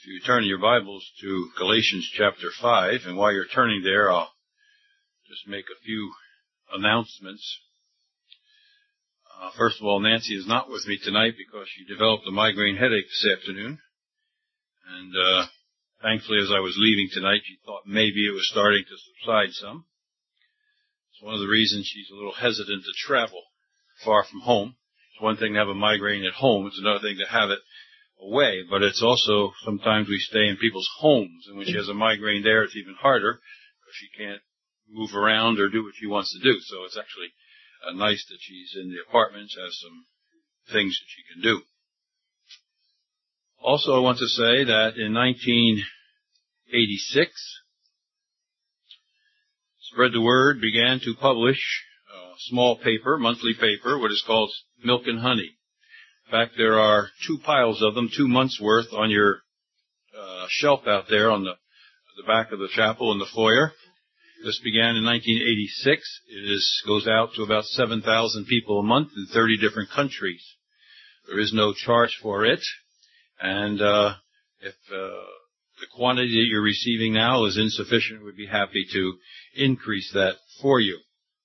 If you turn your Bibles to Galatians chapter 5, and while you're turning there, I'll just make a few announcements. First of all, Nancy is not with me tonight because she developed a migraine headache this afternoon. And thankfully, as I was leaving tonight, she thought maybe it was starting to subside some. It's one of the reasons she's a little hesitant to travel far from home. It's one thing to have a migraine at home. It's another thing to have it away. But it's also, sometimes we stay in people's homes. And when she has a migraine there, it's even harder because she can't move around or do what she wants to do. So it's actually nice that she's in the apartment, has some things that she can do. Also, I want to say that in 1986, Spread the Word began to publish a small paper, monthly paper, what is called Milk and Honey. In fact, there are 2 piles of them, 2 months' worth on your shelf out there on the back of the chapel in the foyer. This began in 1986. It goes out to about 7,000 people a month in 30 different countries. There is no charge for it. And if the quantity that you're receiving now is insufficient, we'd be happy to increase that for you.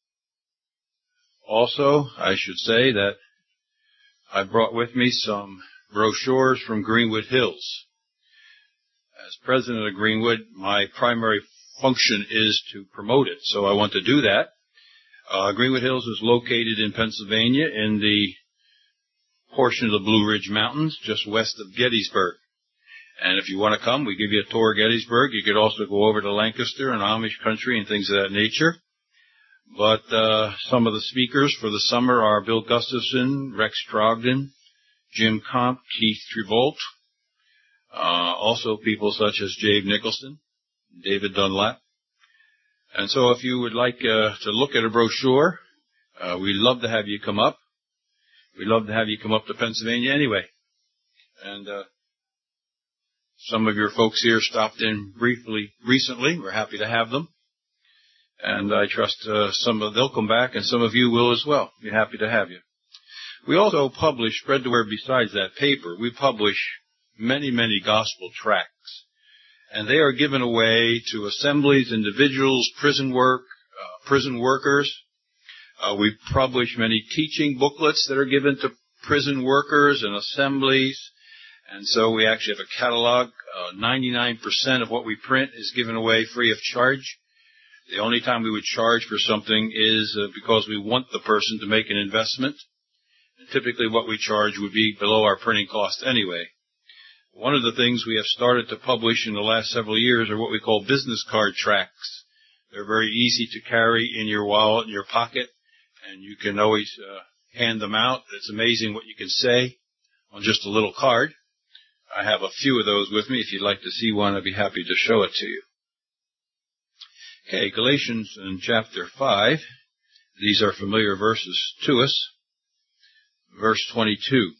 Also, I should say that I brought with me some brochures from Greenwood Hills. As president of Greenwood, my primary function is to promote it, so I want to do that. Greenwood Hills is located in Pennsylvania in the portion of the Blue Ridge Mountains, just west of Gettysburg. And if you want to come, we give you a tour of Gettysburg. You could also go over to Lancaster and Amish country and things of that nature. But some of the speakers for the summer are Bill Gustafson, Rex Trogdon, Jim Comp, Keith Trevolt, also people such as Jabe Nicholson, David Dunlap. And so if you would like to look at a brochure, we'd love to have you come up. We'd love to have you come up to Pennsylvania anyway. And some of your folks here stopped in briefly recently. We're happy to have them. And I trust they'll come back, and some of you will as well. Be happy to have you. We also publish, Spread the Word besides that paper, we publish many, many gospel tracts. And they are given away to assemblies, individuals, prison workers. We publish many teaching booklets that are given to prison workers and assemblies. And so we actually have a catalog. 99% of what we print is given away free of charge. The only time we would charge for something is because we want the person to make an investment. And typically what we charge would be below our printing cost anyway. One of the things we have started to publish in the last several years are what we call business card tracts. They're very easy to carry in your wallet, in your pocket, and you can always hand them out. It's amazing what you can say on just a little card. I have a few of those with me. If you'd like to see one, I'd be happy to show it to you. Okay, Galatians in chapter 5. These are familiar verses to us. Verse 22.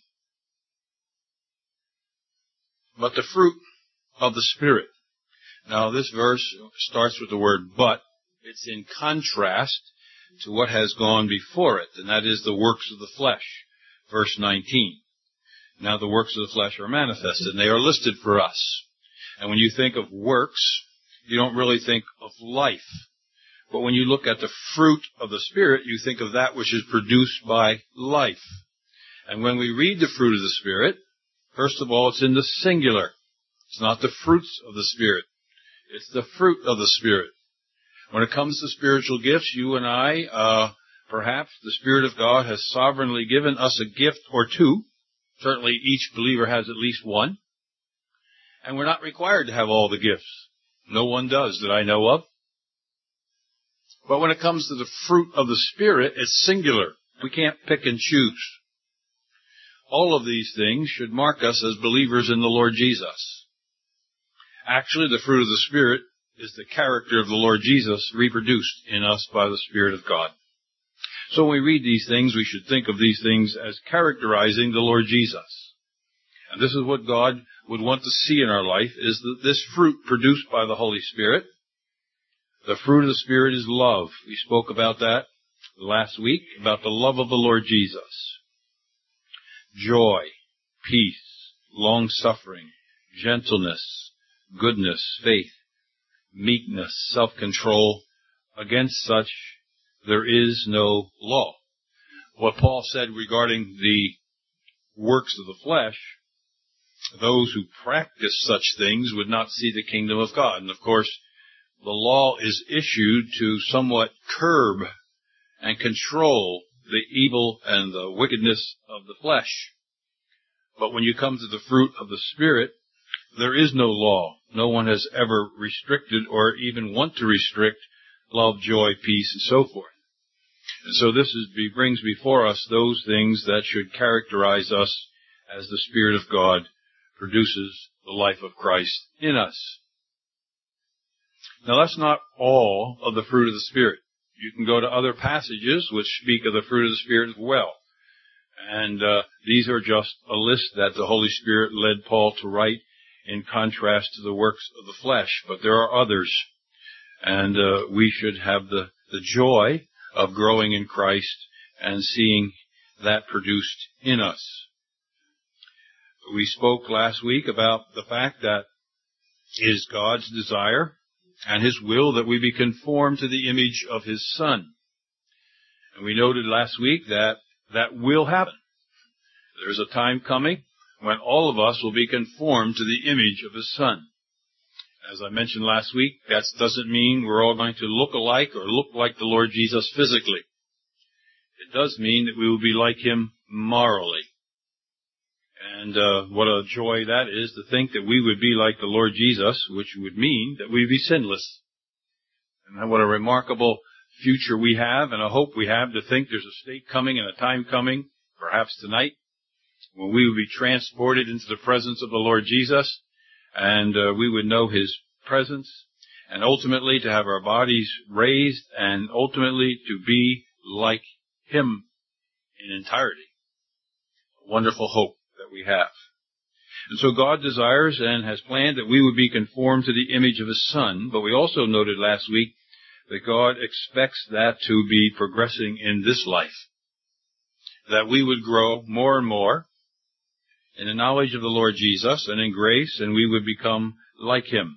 But the fruit of the Spirit. Now, this verse starts with the word but. It's in contrast to what has gone before it, and that is the works of the flesh. Verse 19. Now the works of the flesh are manifested, and they are listed for us. And when you think of works, you don't really think of life. But when you look at the fruit of the Spirit, you think of that which is produced by life. And when we read the fruit of the Spirit, first of all, it's in the singular. It's not the fruits of the Spirit. It's the fruit of the Spirit. When it comes to spiritual gifts, you and I, perhaps the Spirit of God has sovereignly given us a gift or two. Certainly each believer has at least one. And we're not required to have all the gifts. No one does that I know of. But when it comes to the fruit of the Spirit, it's singular. We can't pick and choose. All of these things should mark us as believers in the Lord Jesus. Actually, the fruit of the Spirit is the character of the Lord Jesus reproduced in us by the Spirit of God. So when we read these things, we should think of these things as characterizing the Lord Jesus. And this is what God would want to see in our life, is that this fruit produced by the Holy Spirit. The fruit of the Spirit is love. We spoke about that last week, about the love of the Lord Jesus. Joy, peace, long-suffering, gentleness, goodness, faith, meekness, self-control. Against such there is no law. What Paul said regarding the works of the flesh, those who practice such things would not see the kingdom of God. And of course, the law is issued to somewhat curb and control the evil and the wickedness of the flesh. But when you come to the fruit of the Spirit, there is no law. No one has ever restricted or even want to restrict love, joy, peace, and so forth. And so this brings before us those things that should characterize us as the Spirit of God produces the life of Christ in us. Now that's not all of the fruit of the Spirit. You can go to other passages which speak of the fruit of the Spirit as well. And these are just a list that the Holy Spirit led Paul to write in contrast to the works of the flesh. But there are others. And we should have the joy of growing in Christ and seeing that produced in us. We spoke last week about the fact that it is God's desire and His will that we be conformed to the image of His Son. And we noted last week that that will happen. There's a time coming when all of us will be conformed to the image of His Son. As I mentioned last week, that doesn't mean we're all going to look alike or look like the Lord Jesus physically. It does mean that we will be like Him morally. And what a joy that is to think that we would be like the Lord Jesus, which would mean that we'd be sinless. And what a remarkable future we have and a hope we have to think there's a state coming and a time coming, perhaps tonight, when we would be transported into the presence of the Lord Jesus, and we would know His presence, and ultimately to have our bodies raised, and ultimately to be like Him in entirety. A wonderful hope that we have. And so God desires and has planned that we would be conformed to the image of His Son, but we also noted last week that God expects that to be progressing in this life, that we would grow more and more in the knowledge of the Lord Jesus and in grace, and we would become like Him.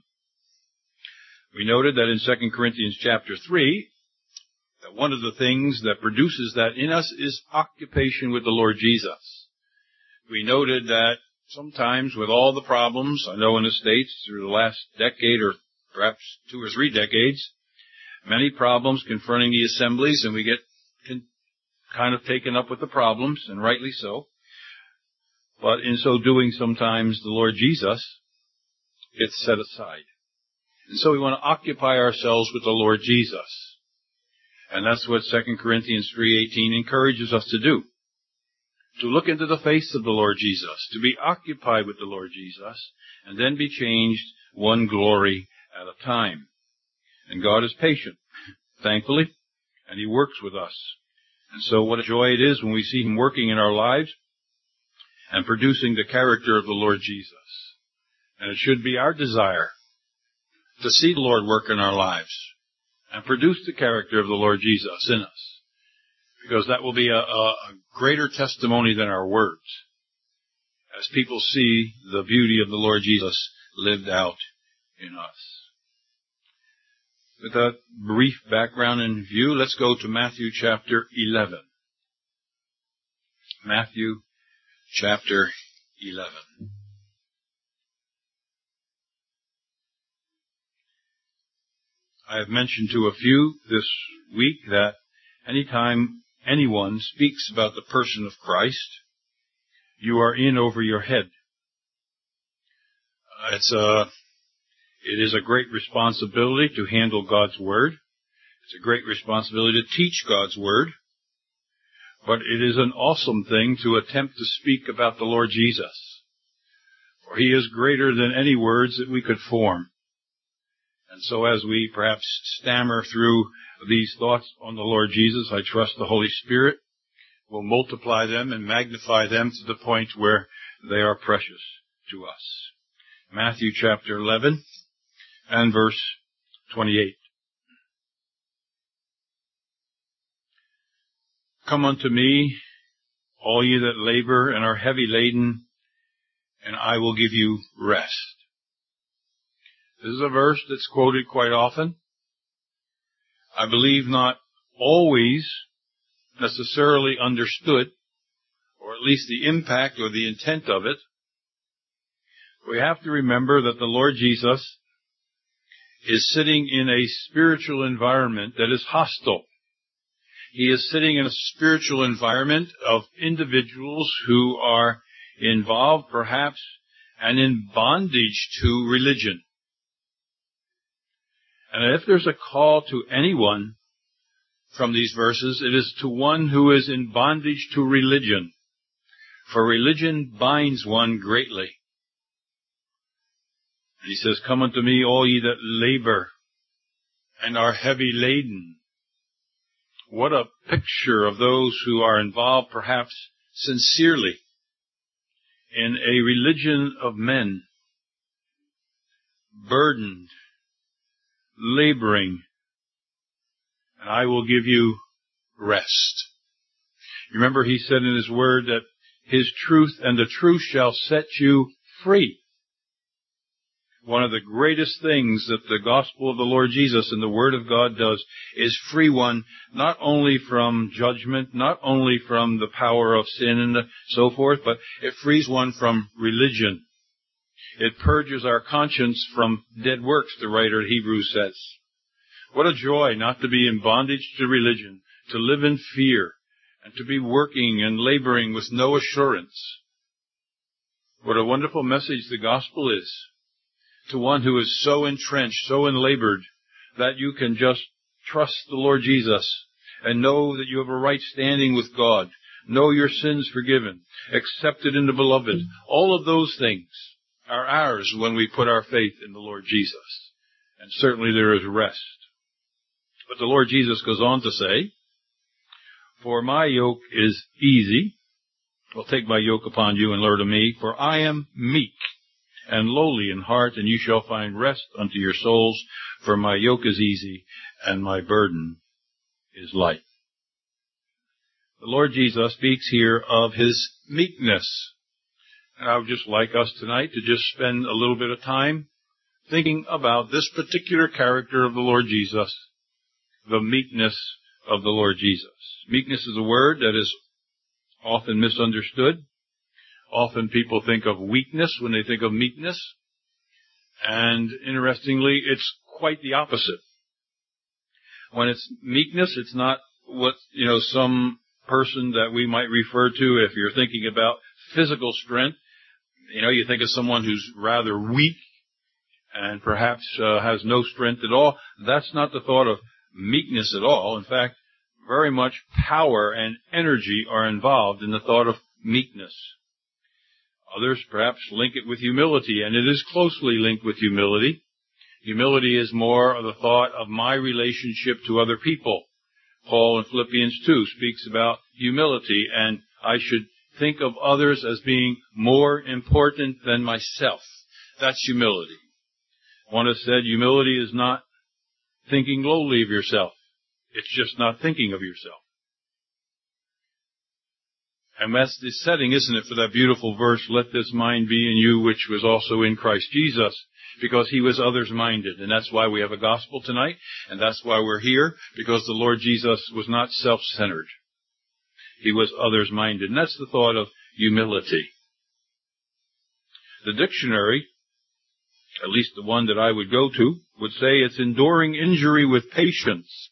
We noted that in 2 Corinthians chapter 3, that one of the things that produces that in us is occupation with the Lord Jesus. We noted that sometimes with all the problems, I know in the States through the last decade or perhaps 2 or 3 decades, many problems confronting the assemblies, and we get kind of taken up with the problems, and rightly so. But in so doing, sometimes the Lord Jesus gets set aside. And so we want to occupy ourselves with the Lord Jesus. And that's what 2 Corinthians 3:18 encourages us to do. To look into the face of the Lord Jesus, to be occupied with the Lord Jesus, and then be changed one glory at a time. And God is patient, thankfully, and He works with us. And so what a joy it is when we see Him working in our lives and producing the character of the Lord Jesus. And it should be our desire to see the Lord work in our lives and produce the character of the Lord Jesus in us. Because that will be a greater testimony than our words, as people see the beauty of the Lord Jesus lived out in us. With that brief background in view, let's go to Matthew chapter 11. Matthew chapter 11. I have mentioned to a few this week that anytime anyone speaks about the person of Christ, you are in over your head. It is a great responsibility to handle God's Word. It's a great responsibility to teach God's Word. But it is an awesome thing to attempt to speak about the Lord Jesus. For He is greater than any words that we could form. And so as we perhaps stammer through these thoughts on the Lord Jesus, I trust the Holy Spirit will multiply them and magnify them to the point where they are precious to us. Matthew chapter 11 and verse 28. Come unto me, all ye that labor and are heavy laden, and I will give you rest. This is a verse that's quoted quite often. I believe not always necessarily understood, or at least the impact or the intent of it. We have to remember that the Lord Jesus is sitting in a spiritual environment that is hostile. He is sitting in a spiritual environment of individuals who are involved, perhaps, and in bondage to religion. And if there's a call to anyone from these verses, it is to one who is in bondage to religion. For religion binds one greatly. And he says, "Come unto me, all ye that labor and are heavy laden." What a picture of those who are involved, perhaps sincerely, in a religion of men, burdened, laboring, and I will give you rest. Remember, he said in his word that his truth and the truth shall set you free. One of the greatest things that the gospel of the Lord Jesus and the Word of God does is free one not only from judgment, not only from the power of sin and so forth, but it frees one from religion. It purges our conscience from dead works, the writer of Hebrews says. What a joy not to be in bondage to religion, to live in fear, and to be working and laboring with no assurance. What a wonderful message the gospel is to one who is so entrenched, so enlabored, that you can just trust the Lord Jesus and know that you have a right standing with God, know your sins forgiven, accepted in the beloved. All of those things are ours when we put our faith in the Lord Jesus. And certainly there is rest. But the Lord Jesus goes on to say, "For my yoke is easy. Well, take my yoke upon you and learn of me, for I am meek and lowly in heart, and you shall find rest unto your souls. For my yoke is easy, and my burden is light." The Lord Jesus speaks here of his meekness. And I would just like us tonight to just spend a little bit of time thinking about this particular character of the Lord Jesus, the meekness of the Lord Jesus. Meekness is a word that is often misunderstood. Often people think of weakness when they think of meekness. And interestingly, it's quite the opposite. When it's meekness, it's not what, some person that we might refer to if you're thinking about physical strength. You think of someone who's rather weak and perhaps has no strength at all. That's not the thought of meekness at all. In fact, very much power and energy are involved in the thought of meekness. Others perhaps link it with humility, and it is closely linked with humility. Humility is more of the thought of my relationship to other people. Paul in Philippians 2 speaks about humility, and I should think of others as being more important than myself. That's humility. One has said humility is not thinking lowly of yourself. It's just not thinking of yourself. And that's the setting, isn't it, for that beautiful verse, "Let this mind be in you, which was also in Christ Jesus," because he was others-minded. And that's why we have a gospel tonight, and that's why we're here, because the Lord Jesus was not self-centered. He was others-minded. And that's the thought of humility. The dictionary, at least the one that I would go to, would say it's enduring injury with patience.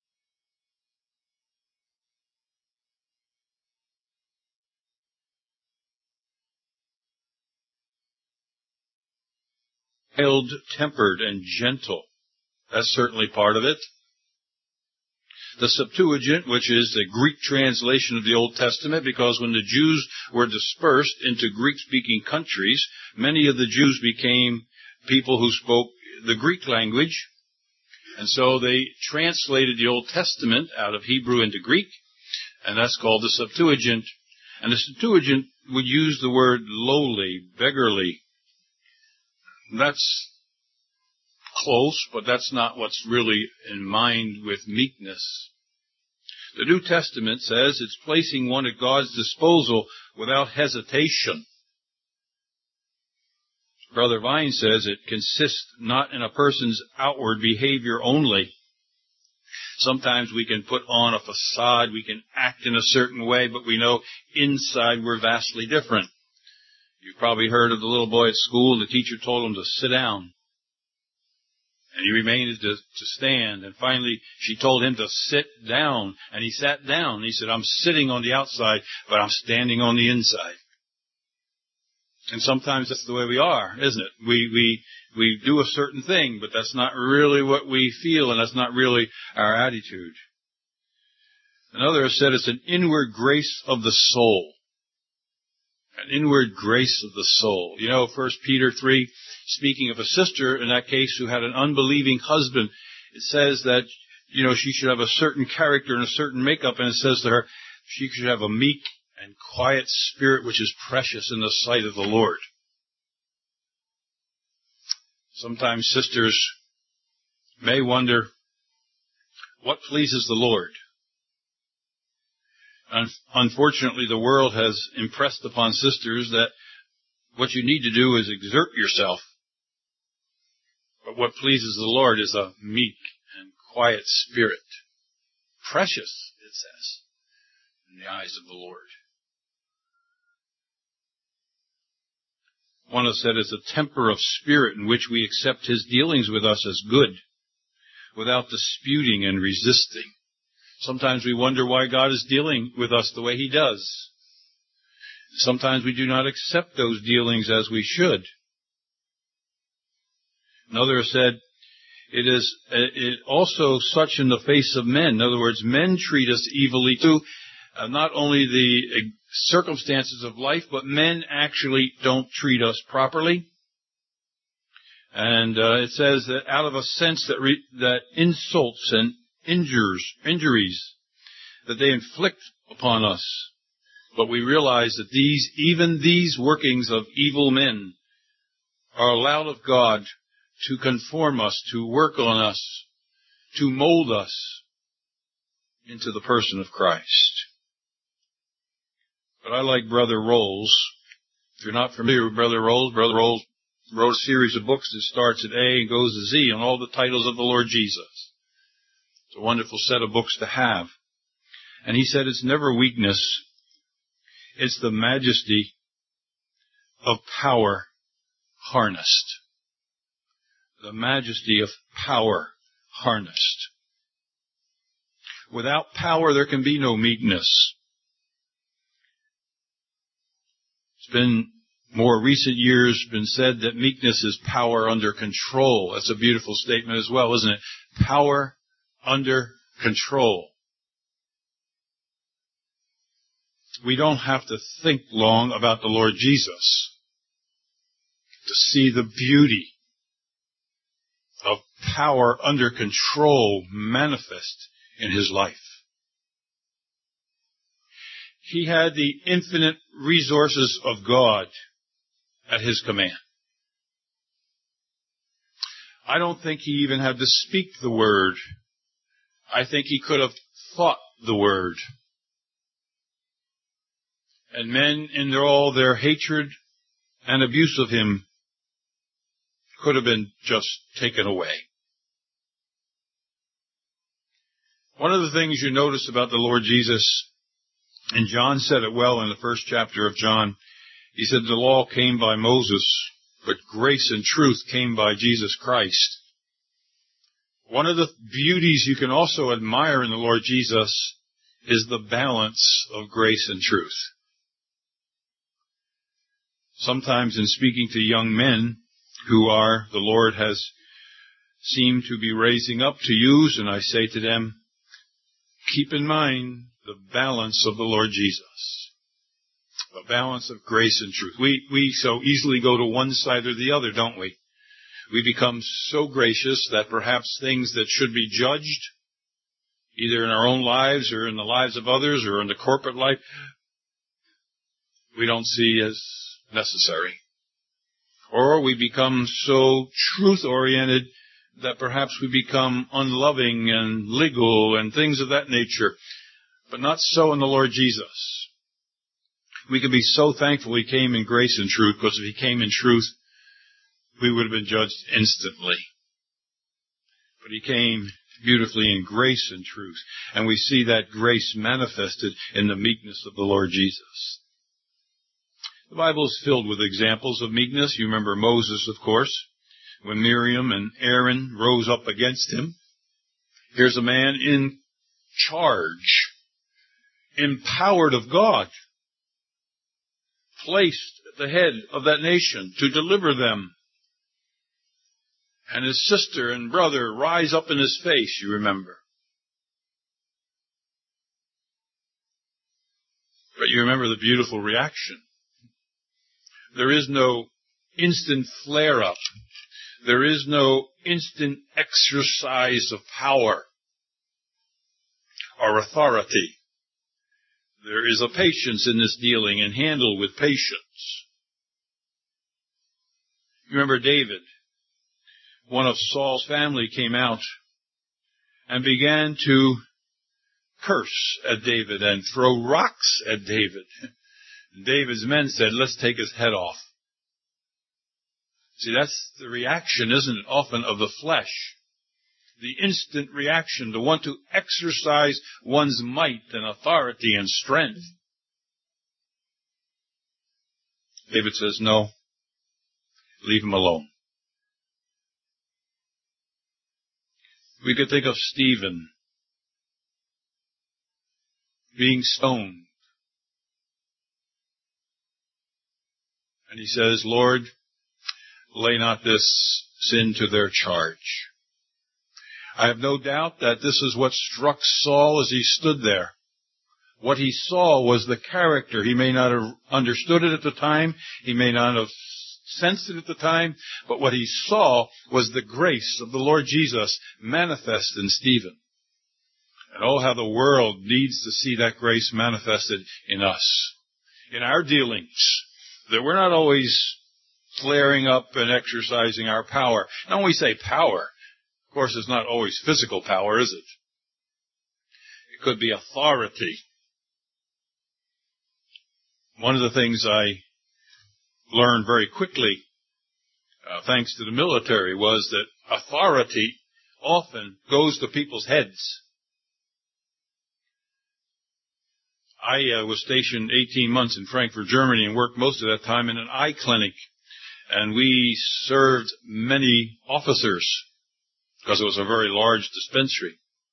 Mild-tempered and gentle. That's certainly part of it. The Septuagint, which is a Greek translation of the Old Testament, because when the Jews were dispersed into Greek-speaking countries, many of the Jews became people who spoke the Greek language. And so they translated the Old Testament out of Hebrew into Greek, and that's called the Septuagint. And the Septuagint would use the word lowly, beggarly. That's close, but that's not what's really in mind with meekness. The New Testament says it's placing one at God's disposal without hesitation. Brother Vine says it consists not in a person's outward behavior only. Sometimes we can put on a facade, we can act in a certain way, but we know inside we're vastly different. You've probably heard of the little boy at school, the teacher told him to sit down. And he remained to stand. And finally, she told him to sit down. And he sat down. He said, I'm sitting on the outside, but I'm standing on the inside. And sometimes that's the way we are, isn't it? We do a certain thing, but that's not really what we feel, and that's not really our attitude. Another has said it's an inward grace of the soul. An inward grace of the soul. You know, 1 Peter 3, speaking of a sister, in that case, who had an unbelieving husband, it says that, you know, she should have a certain character and a certain makeup, and it says to her, she should have a meek and quiet spirit which is precious in the sight of the Lord. Sometimes sisters may wonder, what pleases the Lord? Unfortunately, the world has impressed upon sisters that what you need to do is exert yourself. But what pleases the Lord is a meek and quiet spirit. Precious, it says, in the eyes of the Lord. One has said it's a temper of spirit in which we accept His dealings with us as good, without disputing and resisting. Sometimes we wonder why God is dealing with us the way He does. Sometimes we do not accept those dealings as we should. Another has said, it is also such in the face of men. In other words, men treat us evilly too. Not only the circumstances of life, but men actually don't treat us properly. And it says that out of a sense that insults and injuries that they inflict upon us. But we realize that even these workings of evil men are allowed of God to conform us, to work on us, to mold us into the person of Christ. But I like Brother Rolls. If you're not familiar with Brother Rolls wrote a series of books that starts at A and goes to Z on all the titles of the Lord Jesus. It's a wonderful set of books to have. And he said it's never weakness. It's the majesty of power harnessed. The majesty of power harnessed. Without power, there can be no meekness. It's been more recent years been said that meekness is power under control. That's a beautiful statement as well, isn't it? Power under control. We don't have to think long about the Lord Jesus to see the beauty of power under control manifest in His life. He had the infinite resources of God at His command. I don't think He even had to speak the word. I think He could have thought the word. And men, in all their hatred and abuse of Him, could have been just taken away. One of the things you notice about the Lord Jesus, and John said it well in the first chapter of John, he said the law came by Moses, but grace and truth came by Jesus Christ. One of the beauties you can also admire in the Lord Jesus is the balance of grace and truth. Sometimes in speaking to young men who the Lord has seemed to be raising up to use, and I say to them, keep in mind the balance of the Lord Jesus. The balance of grace and truth. We so easily go to one side or the other, don't we? We become so gracious that perhaps things that should be judged, either in our own lives or in the lives of others or in the corporate life, we don't see as necessary. Or we become so truth-oriented that perhaps we become unloving and legal and things of that nature. But not so in the Lord Jesus. We can be so thankful He came in grace and truth, because if He came in truth, we would have been judged instantly. But he came beautifully in grace and truth. And we see that grace manifested in the meekness of the Lord Jesus. The Bible is filled with examples of meekness. You remember Moses, of course, when Miriam and Aaron rose up against him. Here's a man in charge, empowered of God, placed at the head of that nation to deliver them. And his sister and brother rise up in his face, you remember. But you remember the beautiful reaction. There is no instant flare-up. There is no instant exercise of power or authority. There is a patience in this dealing and handled with patience. You remember David. One of Saul's family came out and began to curse at David and throw rocks at David. David's men said, let's take his head off. See, that's the reaction, isn't it, often of the flesh. The instant reaction to want to exercise one's might and authority and strength. David says, no, leave him alone. We could think of Stephen being stoned. And he says, Lord, lay not this sin to their charge. I have no doubt that this is what struck Saul as he stood there. What he saw was the character. He may not have understood it at the time. He may not have sensed it at the time. But what he saw was the grace of the Lord Jesus manifest in Stephen. And oh, how the world needs to see that grace manifested in us. In our dealings. That we're not always flaring up and exercising our power. Now when we say power, of course it's not always physical power, is it? It could be authority. One of the things I learned very quickly, thanks to the military, was that authority often goes to people's heads. I was stationed 18 months in Frankfurt, Germany, and worked most of that time in an eye clinic. And we served many officers because it was a very large dispensary.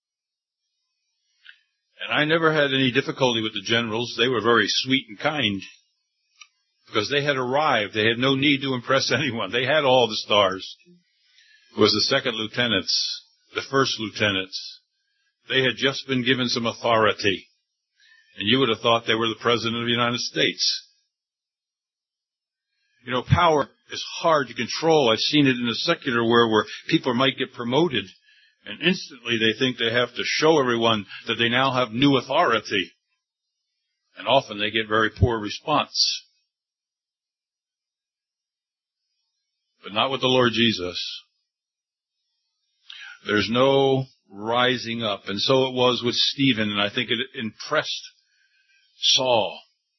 And I never had any difficulty with the generals. They were very sweet and kind because they had arrived. They had no need to impress anyone. They had all the stars. It was the second lieutenants, the first lieutenants. They had just been given some authority. And you would have thought they were the President of the United States. You know, power is hard to control. I've seen it in the secular world where people might get promoted and instantly they think they have to show everyone that they now have new authority. And often they get very poor response. But not with the Lord Jesus. There's no rising up. And so it was with Stephen, and I think it impressed Saul.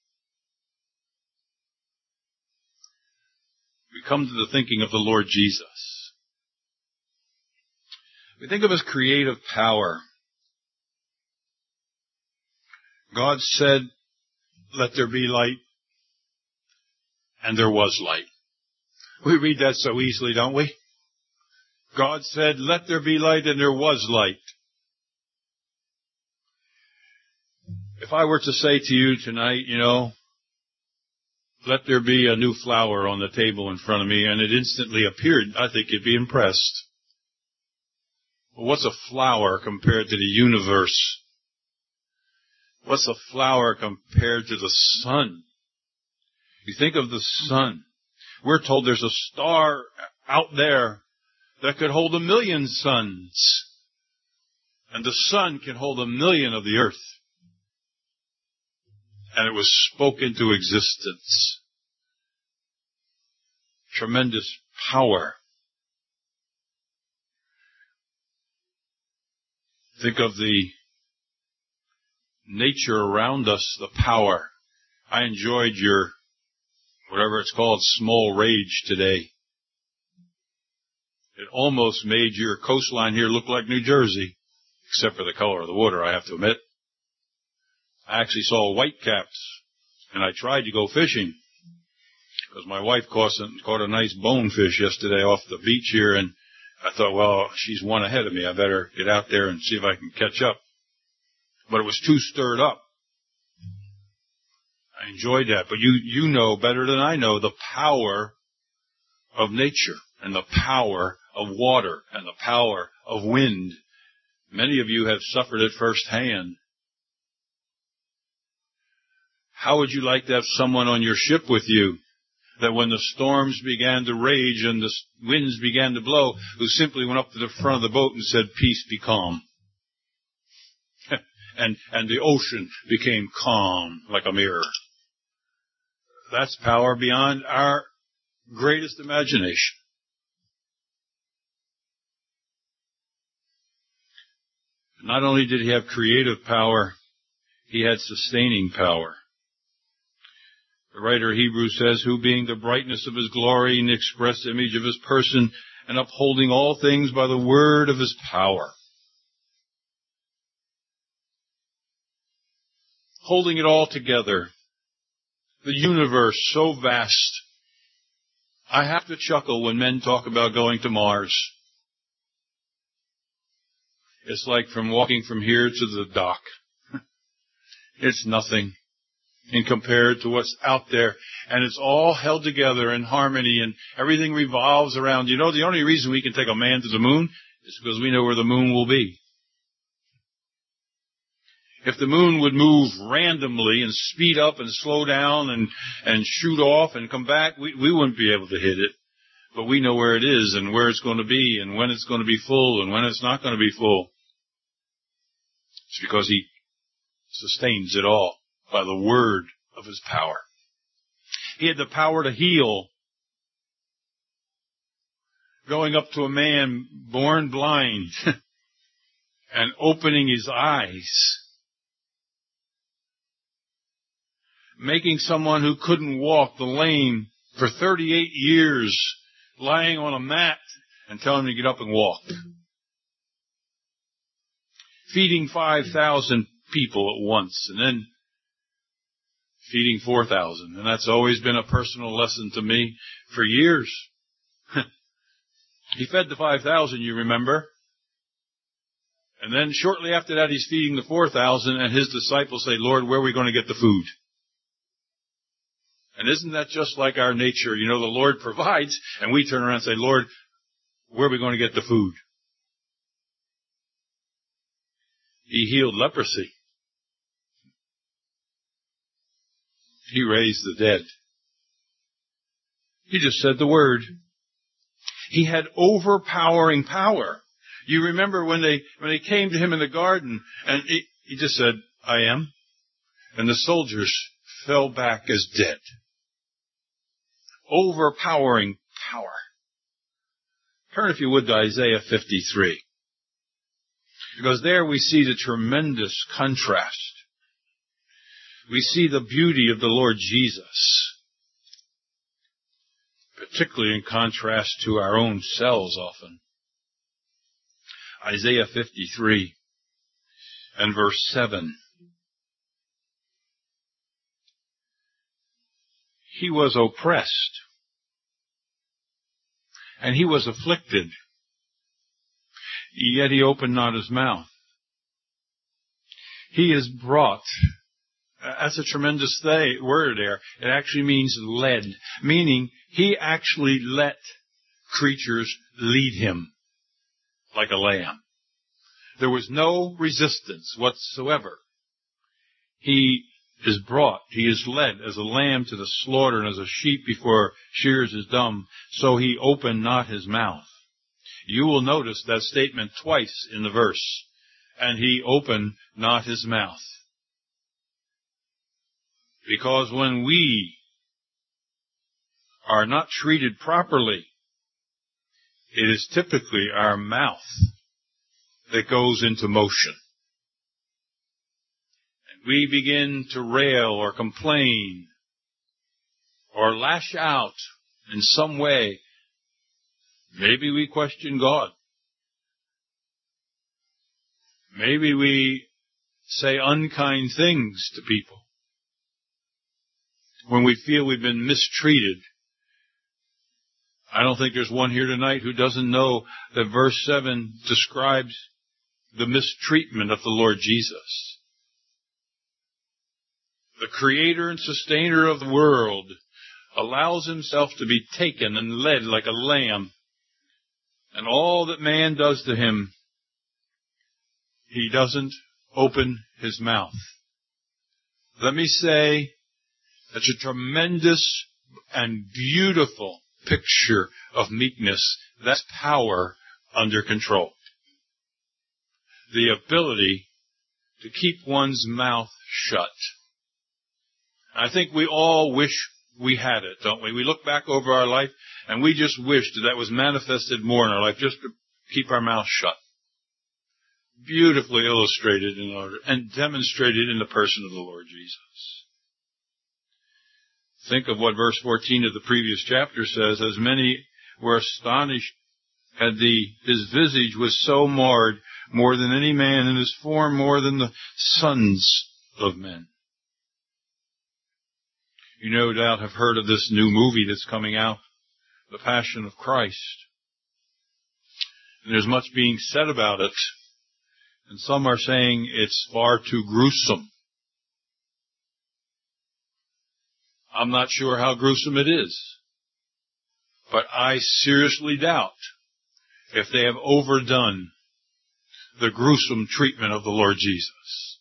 We come to the thinking of the Lord Jesus. We think of his creative power. God said, let there be light, and there was light. We read that so easily, don't we? God said, let there be light, and there was light. If I were to say to you tonight, let there be a new flower on the table in front of me, and it instantly appeared, I think you'd be impressed. Well, what's a flower compared to the universe? What's a flower compared to the sun? You think of the sun. We're told there's a star out there that could hold 1 million suns. And the sun can hold 1 million of the earth. And it was spoken into existence. Tremendous power. Think of the nature around us, the power. I enjoyed your, whatever it's called, small rage today. almost made your coastline here look like New Jersey, except for the color of the water, I have to admit. I actually saw whitecaps, and I tried to go fishing, because my wife caught a nice bonefish yesterday off the beach here, and I thought, well, she's one ahead of me. I better get out there and see if I can catch up. But it was too stirred up. I enjoyed that. But you know better than I know the power of nature and the power of water and the power of wind. Many of you have suffered it firsthand. How would you like to have someone on your ship with you that when the storms began to rage and the winds began to blow, who simply went up to the front of the boat and said, "Peace, be calm." and the ocean became calm like a mirror. That's power beyond our greatest imagination. Not only did he have creative power, he had sustaining power. The writer of Hebrews says, "Who being the brightness of his glory and the express image of his person, and upholding all things by the word of his power." Holding it all together. The universe so vast. I have to chuckle when men talk about going to Mars. It's like walking from here to the dock. It's nothing in compared to what's out there. And it's all held together in harmony, and everything revolves around. You know, the only reason we can take a man to the moon is because we know where the moon will be. If the moon would move randomly and speed up and slow down and shoot off and come back, we wouldn't be able to hit it. But we know where it is and where it's going to be and when it's going to be full and when it's not going to be full. It's because he sustains it all by the word of his power. He had the power to heal. Going up to a man born blind and opening his eyes. Making someone who couldn't walk, the lame, for 38 years, lying on a mat and telling him to get up and walk. Feeding 5,000 people at once, and then feeding 4,000. And that's always been a personal lesson to me for years. He fed the 5,000, you remember. And then shortly after that, he's feeding the 4,000, and his disciples say, "Lord, where are we going to get the food?" And isn't that just like our nature? You know, the Lord provides, and we turn around and say, "Lord, where are we going to get the food?" He healed leprosy. He raised the dead. He just said the word. He had overpowering power. You remember when they came to him in the garden, and he just said, "I am." And the soldiers fell back as dead. Overpowering power. Turn, if you would, to Isaiah 53. Because there we see the tremendous contrast. We see the beauty of the Lord Jesus, particularly in contrast to our own selves often. Isaiah 53 and verse 7. He was oppressed, and he was afflicted, yet he opened not his mouth. He is brought. That's a tremendous word there. It actually means led, meaning he actually let creatures lead him like a lamb. There was no resistance whatsoever. He is brought, he is led as a lamb to the slaughter, and as a sheep before shears is dumb, so he opened not his mouth. You will notice that statement twice in the verse. And he opened not his mouth. Because when we are not treated properly, it is typically our mouth that goes into motion. And we begin to rail or complain or lash out in some way. Maybe we question God. Maybe we say unkind things to people when we feel we've been mistreated. I don't think there's one here tonight who doesn't know that verse 7 describes the mistreatment of the Lord Jesus. The creator and sustainer of the world allows himself to be taken and led like a lamb. And all that man does to him, he doesn't open his mouth. Let me say, that's a tremendous and beautiful picture of meekness. That's power under control. The ability to keep one's mouth shut. I think we all wish we had it, don't we? We look back over our life and we just wish that was manifested more in our life, just to keep our mouth shut. Beautifully illustrated and demonstrated in the person of the Lord Jesus. Think of what verse 14 of the previous chapter says. As many were astonished at his visage was so marred, more than any man, and his form more than the sons of men. You no doubt have heard of this new movie that's coming out, The Passion of Christ. And there's much being said about it. And some are saying it's far too gruesome. I'm not sure how gruesome it is. But I seriously doubt if they have overdone the gruesome treatment of the Lord Jesus.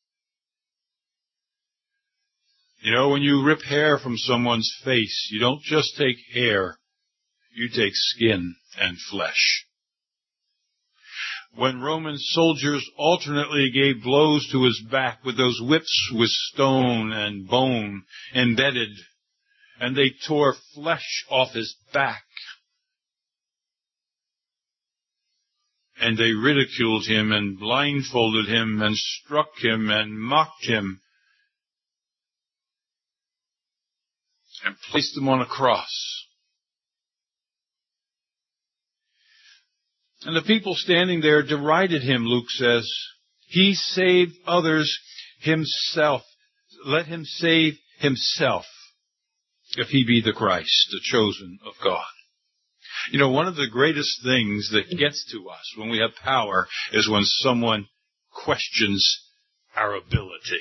You know, when you rip hair from someone's face, you don't just take hair, you take skin and flesh. When Roman soldiers alternately gave blows to his back with those whips with stone and bone embedded, and they tore flesh off his back, and they ridiculed him and blindfolded him and struck him and mocked him and placed him on a cross. And the people standing there derided him, Luke says. He saved others himself. Let him save himself if he be the Christ, the chosen of God. You know, one of the greatest things that gets to us when we have power is when someone questions our ability.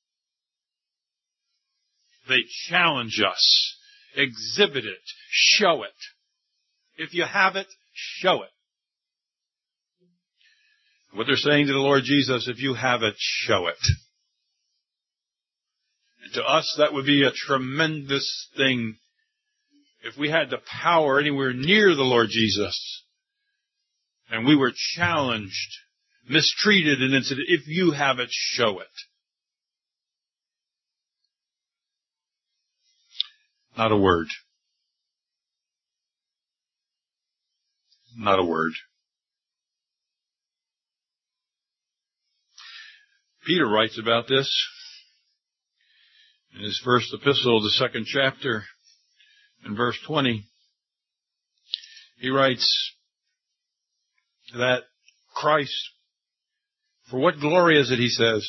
They challenge us, exhibit it, show it. If you have it, show it. What they're saying to the Lord Jesus, if you have it, show it. And to us, that would be a tremendous thing if we had the power anywhere near the Lord Jesus and we were challenged, mistreated, and incident. If you have it, show it. Not a word. Not a word. Peter writes about this in his first epistle, the second chapter, in verse 20. He writes that Christ, for what glory is it, he says,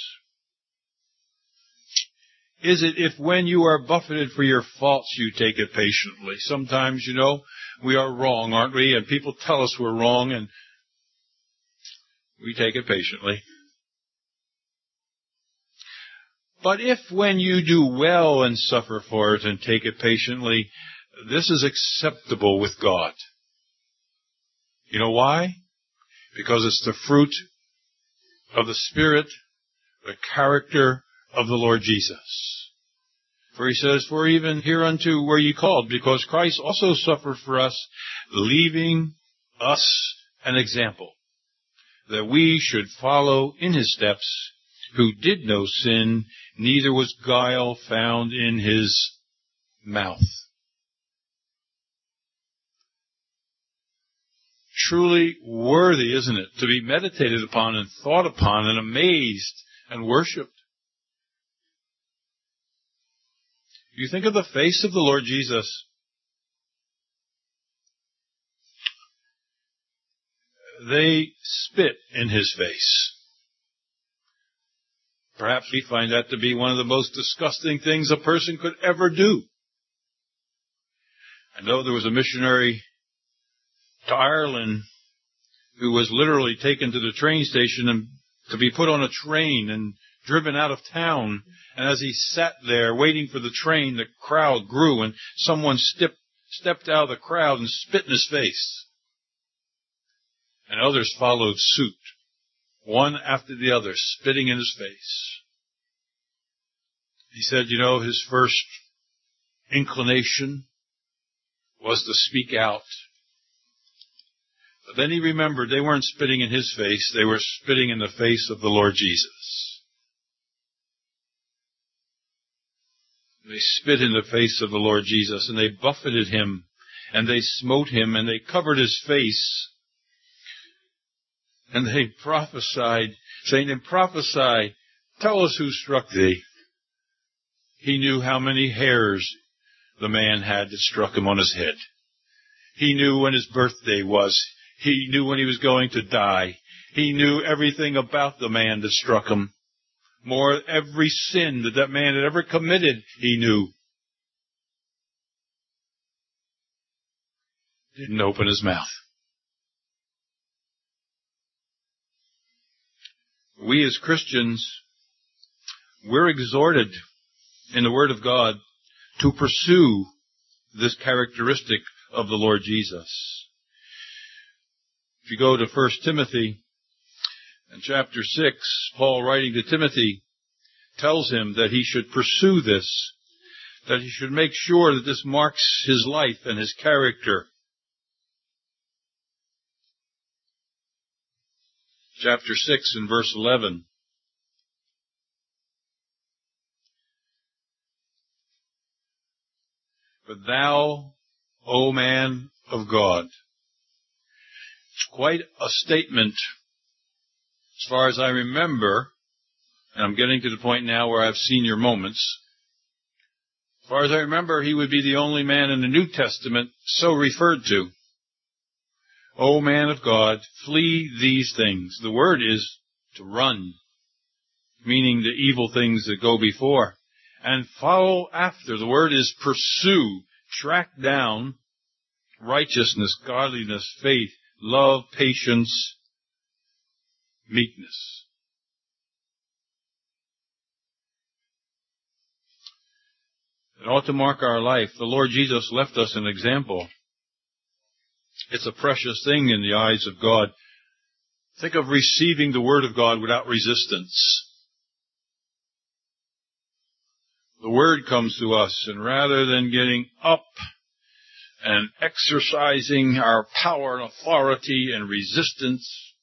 is it if when you are buffeted for your faults you take it patiently? Sometimes, you know, we are wrong, aren't we? And people tell us we're wrong and we take it patiently. But if when you do well and suffer for it and take it patiently, this is acceptable with God. You know why? Because it's the fruit of the Spirit, the character of the Lord Jesus. For he says, for even hereunto were ye called, because Christ also suffered for us, leaving us an example, that we should follow in his steps, who did no sin, neither was guile found in his mouth. Truly worthy, isn't it, to be meditated upon and thought upon and amazed and worshipped. You think of the face of the Lord Jesus. they spit in his face. Perhaps we find that to be one of the most disgusting things a person could ever do. I know there was a missionary to Ireland who was literally taken to the train station and to be put on a train and driven out of town. And as he sat there waiting for the train, the crowd grew and someone stepped out of the crowd and spit in his face. And others followed suit, one after the other, spitting in his face. He said, his first inclination was to speak out. But then he remembered they weren't spitting in his face, they were spitting in the face of the Lord Jesus. They spit in the face of the Lord Jesus, and they buffeted him, and they smote him, and they covered his face. And they prophesied, saying, "And prophesy, tell us who struck thee." He knew how many hairs the man had that struck him on his head. He knew when his birthday was. He knew when he was going to die. He knew everything about the man that struck him. More, every sin that man had ever committed, he knew. Didn't open his mouth. We as Christians, we're exhorted in the Word of God to pursue this characteristic of the Lord Jesus. If you go to 1 Timothy in chapter 6, Paul writing to Timothy tells him that he should pursue this, that he should make sure that this marks his life and his character. Chapter 6 and verse 11. "But thou, O man of God." It's quite a statement. As far as I remember, and I'm getting to the point now where I have senior moments, as far as I remember, he would be the only man in the New Testament so referred to. O man of God, flee these things. The word is to run, meaning the evil things that go before. And follow after. The word is pursue, track down righteousness, godliness, faith, love, patience, meekness. It ought to mark our life. The Lord Jesus left us an example. It's a precious thing in the eyes of God. Think of receiving the Word of God without resistance. The Word comes to us, and rather than getting up and exercising our power and authority and resistance,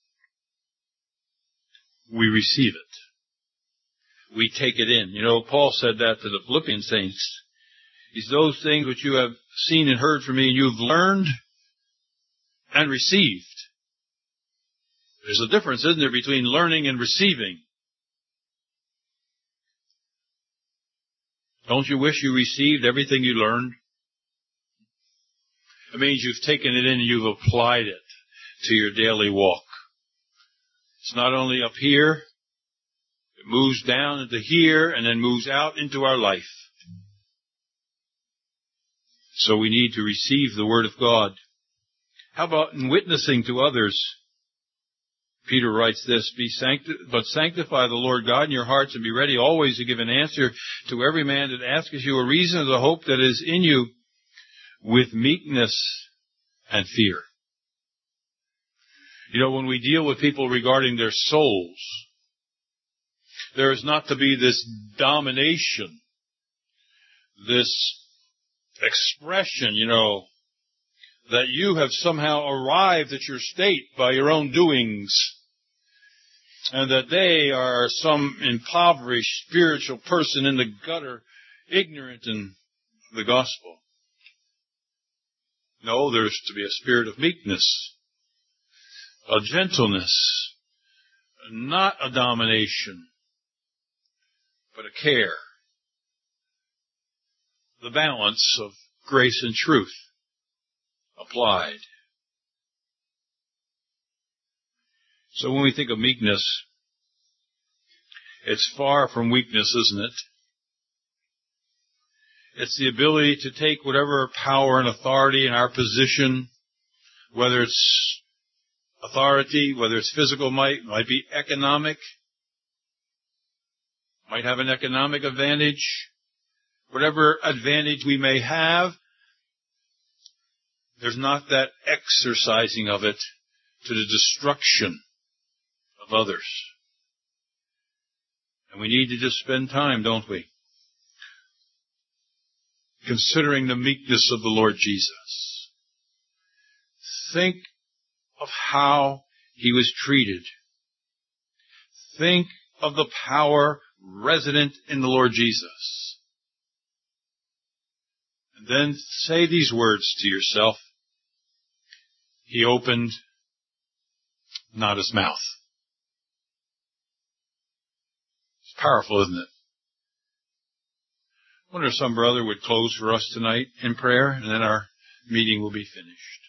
we receive it. We take it in. Paul said that to the Philippian saints. He's those things which you have seen and heard from me, and you've learned and received. There's a difference, isn't there, between learning and receiving? Don't you wish you received everything you learned? It means you've taken it in and you've applied it to your daily walk. It's not only up here, it moves down into here and then moves out into our life. So we need to receive the Word of God. How about in witnessing to others? Peter writes this, "But sanctify the Lord God in your hearts, and be ready always to give an answer to every man that asketh you a reason of the hope that is in you, with meekness and fear." When we deal with people regarding their souls, there is not to be this domination, this expression, that you have somehow arrived at your state by your own doings, and that they are some impoverished spiritual person in the gutter, ignorant in the gospel. No, there's to be a spirit of meekness, a gentleness, not a domination, but a care. The balance of grace and truth applied. So when we think of meekness, it's far from weakness, isn't it? It's the ability to take whatever power and authority in our position, whether it's authority, whether it's physical might be economic, might have an economic advantage, whatever advantage we may have, there's not that exercising of it to the destruction of others. And we need to just spend time, don't we? Considering the meekness of the Lord Jesus. Think of how he was treated. Think of the power resident in the Lord Jesus. And then say these words to yourself. He opened not his mouth. It's powerful, isn't it? I wonder if some brother would close for us tonight in prayer, and then our meeting will be finished.